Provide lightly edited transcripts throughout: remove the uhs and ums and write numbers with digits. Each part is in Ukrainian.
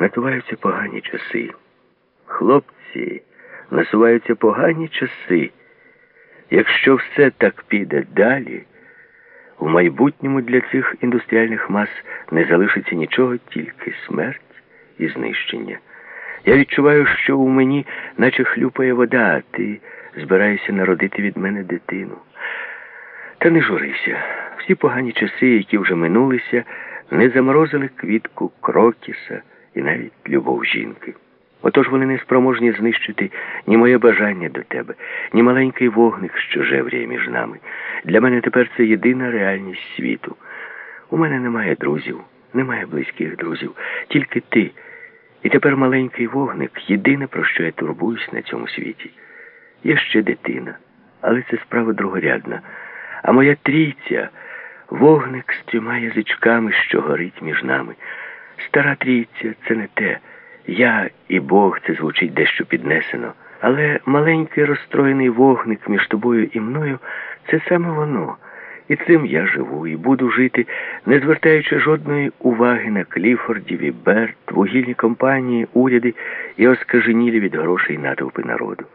насуваються погані часи. Хлопці, насуваються погані часи. Якщо все так піде далі, у майбутньому для цих індустріальних мас не залишиться нічого, тільки смерть і знищення. Я відчуваю, що у мені наче хлюпає вода, а ти збираєшся народити від мене дитину. Та не журися. Всі погані часи, які вже минулися, не заморозили квітку крокіса і навіть любов жінки. Отож вони не спроможні знищити ні моє бажання до тебе, ні маленький вогник, що жевріє між нами. Для мене тепер це єдина реальність світу. У мене немає друзів, немає близьких друзів, тільки ти. І тепер маленький вогник – єдине, про що я турбуюсь на цьому світі. Я ще дитина, але це справа другорядна. А моя трійця – вогник з 3 язичками, що горить між нами. Стара трійця – це не те. Я і Бог – це звучить дещо піднесено. Але маленький розстроєний вогник між тобою і мною – це саме воно. І цим я живу, і буду жити, не звертаючи жодної уваги на Кліфордів і Берт, вугільні компанії, уряди і оскаженілі від грошей натовпи народу.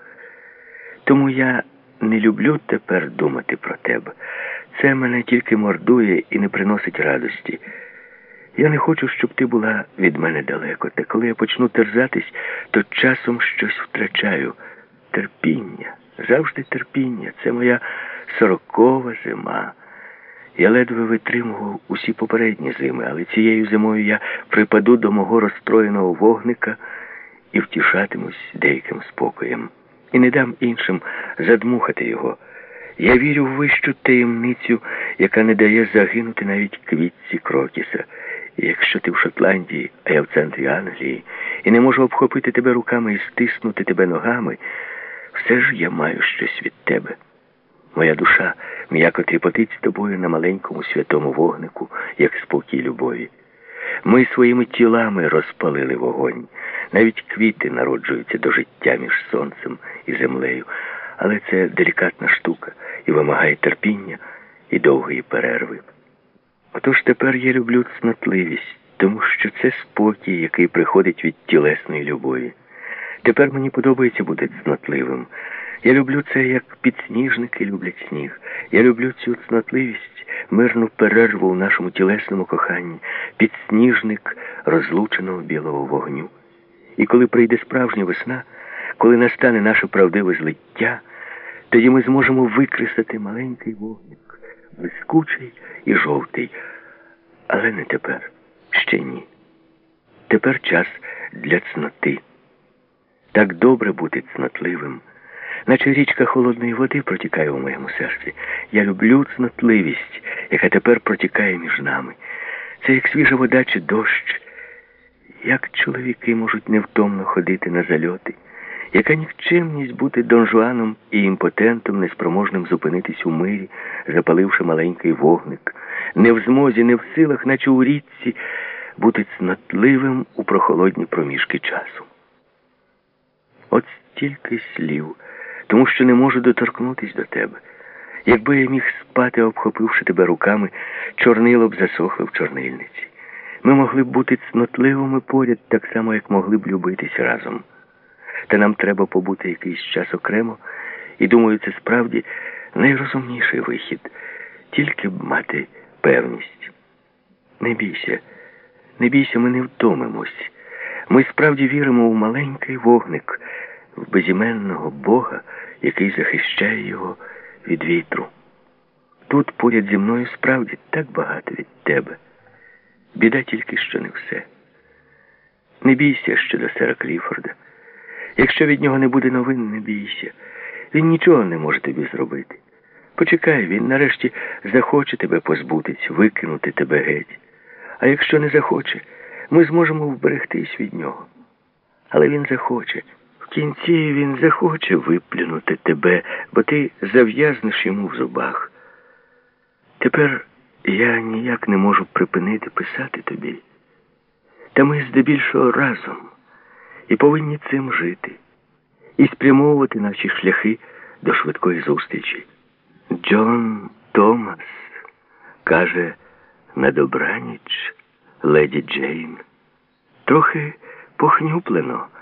Тому я не люблю тепер думати про тебе. Це мене тільки мордує і не приносить радості. Я не хочу, щоб ти була від мене далеко. Та коли я почну терзатись, то часом щось втрачаю. Терпіння. Завжди терпіння. Це моя 40-ва зима. Я ледве витримував усі попередні зими, але цією зимою я припаду до мого розстроєного вогника і втішатимусь деяким спокоєм. І не дам іншим задмухати його. Я вірю в вищу таємницю, яка не дає загинути навіть квітці крокіса. І якщо ти в Шотландії, а я в центрі Англії, і не можу обхопити тебе руками і стиснути тебе ногами, все ж я маю щось від тебе. Моя душа м'яко тріпотить з тобою на маленькому святому вогнику, як спокій любові. Ми своїми тілами розпалили вогонь. Навіть квіти народжуються до життя між сонцем і землею. Але це делікатна штука і вимагає терпіння і довгої перерви. Отож тепер я люблю цнотливість, тому що це спокій, який приходить від тілесної любові. Тепер мені подобається бути цнотливим. Я люблю це, як підсніжники люблять сніг. Я люблю цю цнотливість, мирну перерву у нашому тілесному коханні, підсніжник розлученого білого вогню. І коли прийде справжня весна, коли настане наше правдиве злиття, тоді ми зможемо викресати маленький вогник, блискучий і жовтий. Але не тепер, ще ні. Тепер час для цноти. Так добре бути цнотливим, наче річка холодної води протікає у моєму серці. Я люблю цнотливість, яка тепер протікає між нами. Це як свіжа вода чи дощ. Як чоловіки можуть невтомно ходити на зальоти? Яка нікчемність бути донжуаном і імпотентом, неспроможним зупинитись у мирі, запаливши маленький вогник, не в змозі, не в силах, наче у річці, бути цнотливим у прохолодні проміжки часу. От стільки слів, тому що не можу доторкнутись до тебе. Якби я міг спати, обхопивши тебе руками, чорнило б засохло в чорнильниці. Ми могли б бути цнотливими поряд, так само, як могли б любитись разом. Та нам треба побути якийсь час окремо, і, думаю, це справді найрозумніший вихід. Тільки б мати певність. Не бійся, ми не втомимось. Ми справді віримо у маленький вогник, в безіменного Бога, який захищає його від вітру. Тут поряд зі мною справді так багато від тебе. Біда тільки, що не все. Не бійся щодо сера Кліфорда. Якщо від нього не буде новин, не бійся. Він нічого не може тобі зробити. Почекай, він нарешті захоче тебе позбутись, викинути тебе геть. А якщо не захоче, ми зможемо вберегтись від нього. Але він захоче. В кінці він захоче виплюнути тебе, бо ти зав'язнеш йому в зубах. Тепер я ніяк не можу припинити писати тобі. Та ми здебільшого разом і повинні цим жити, і спрямовувати наші шляхи до швидкої зустрічі. Джон Томас каже: на добраніч, леді Джейн. Трохи похнюплено.